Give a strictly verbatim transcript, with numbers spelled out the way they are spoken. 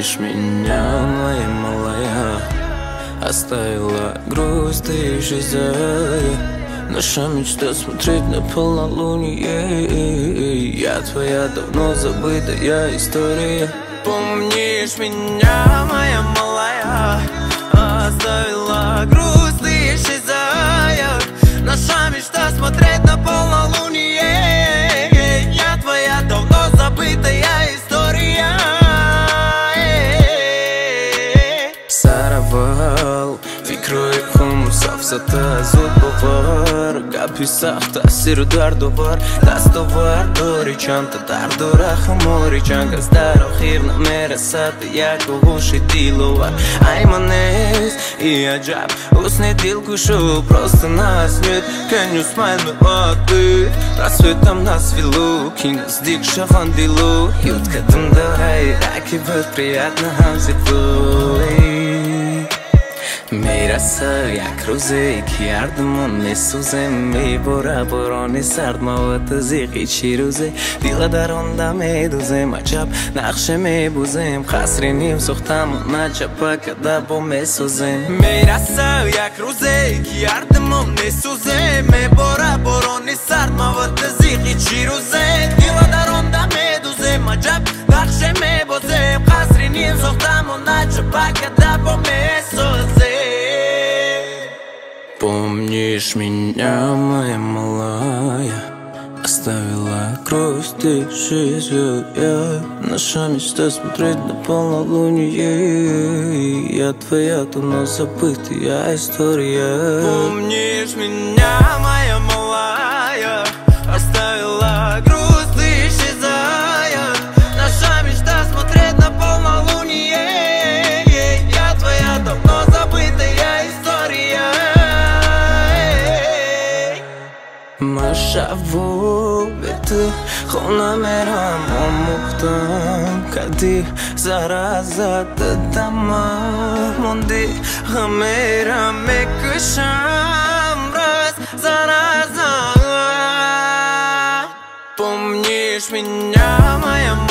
Помнишь меня, моя малая? Оставила грусть, ты исчезая. Наша мечта смотреть на полнолуние. Я твоя давно забытая история. Помнишь меня, моя малая? Оставила грусть, ты исчезая. Наша мечта смотреть на полнолуние. Я твоя давно забытая история. Саравал fikroy xum safsata zud bovar gapi saxta siru dardovar dastovar dori chanta dardora khamori changas dar akhir na merasat yak ughushi dilovar aymanes и ajab usne dil kushu просто нас нет can you smile me аты рассветом нас велу кинас дик шафандилу ют кадымда рай раки будет приятно хамзитлу میرسه یک روزی که یردمون میسوزه میبره باران سرد مواد زیقی چی روزه دیل درونده میدوزیم عجب نقشه میبوزیم خسرینیم سختمون نجبه کده با میسوزیم میرسه یک روزی که یردمون میسوزه میبره باران سرد مواد زیقی چی روزه دیل درونده میدوزیم عجب نقشه میبوزیم خسرینیم سختمون نجبه کده با میسوزیم Помнишь меня, моя малая? Оставила грусть, ты исчезая. Наша мечта смотреть на полнолуние. Я твоя давно забытая история. Помнишь меня, моя малая? Оставила грусть, ты исчезая. Наша мечта смотреть на полнолуние. Я твоя давно забытая история. شبو به تو خونه میرم آموختم کدی زره زد دمم موندی خمیرم میکشم راز زره زد Помнишь меня, моя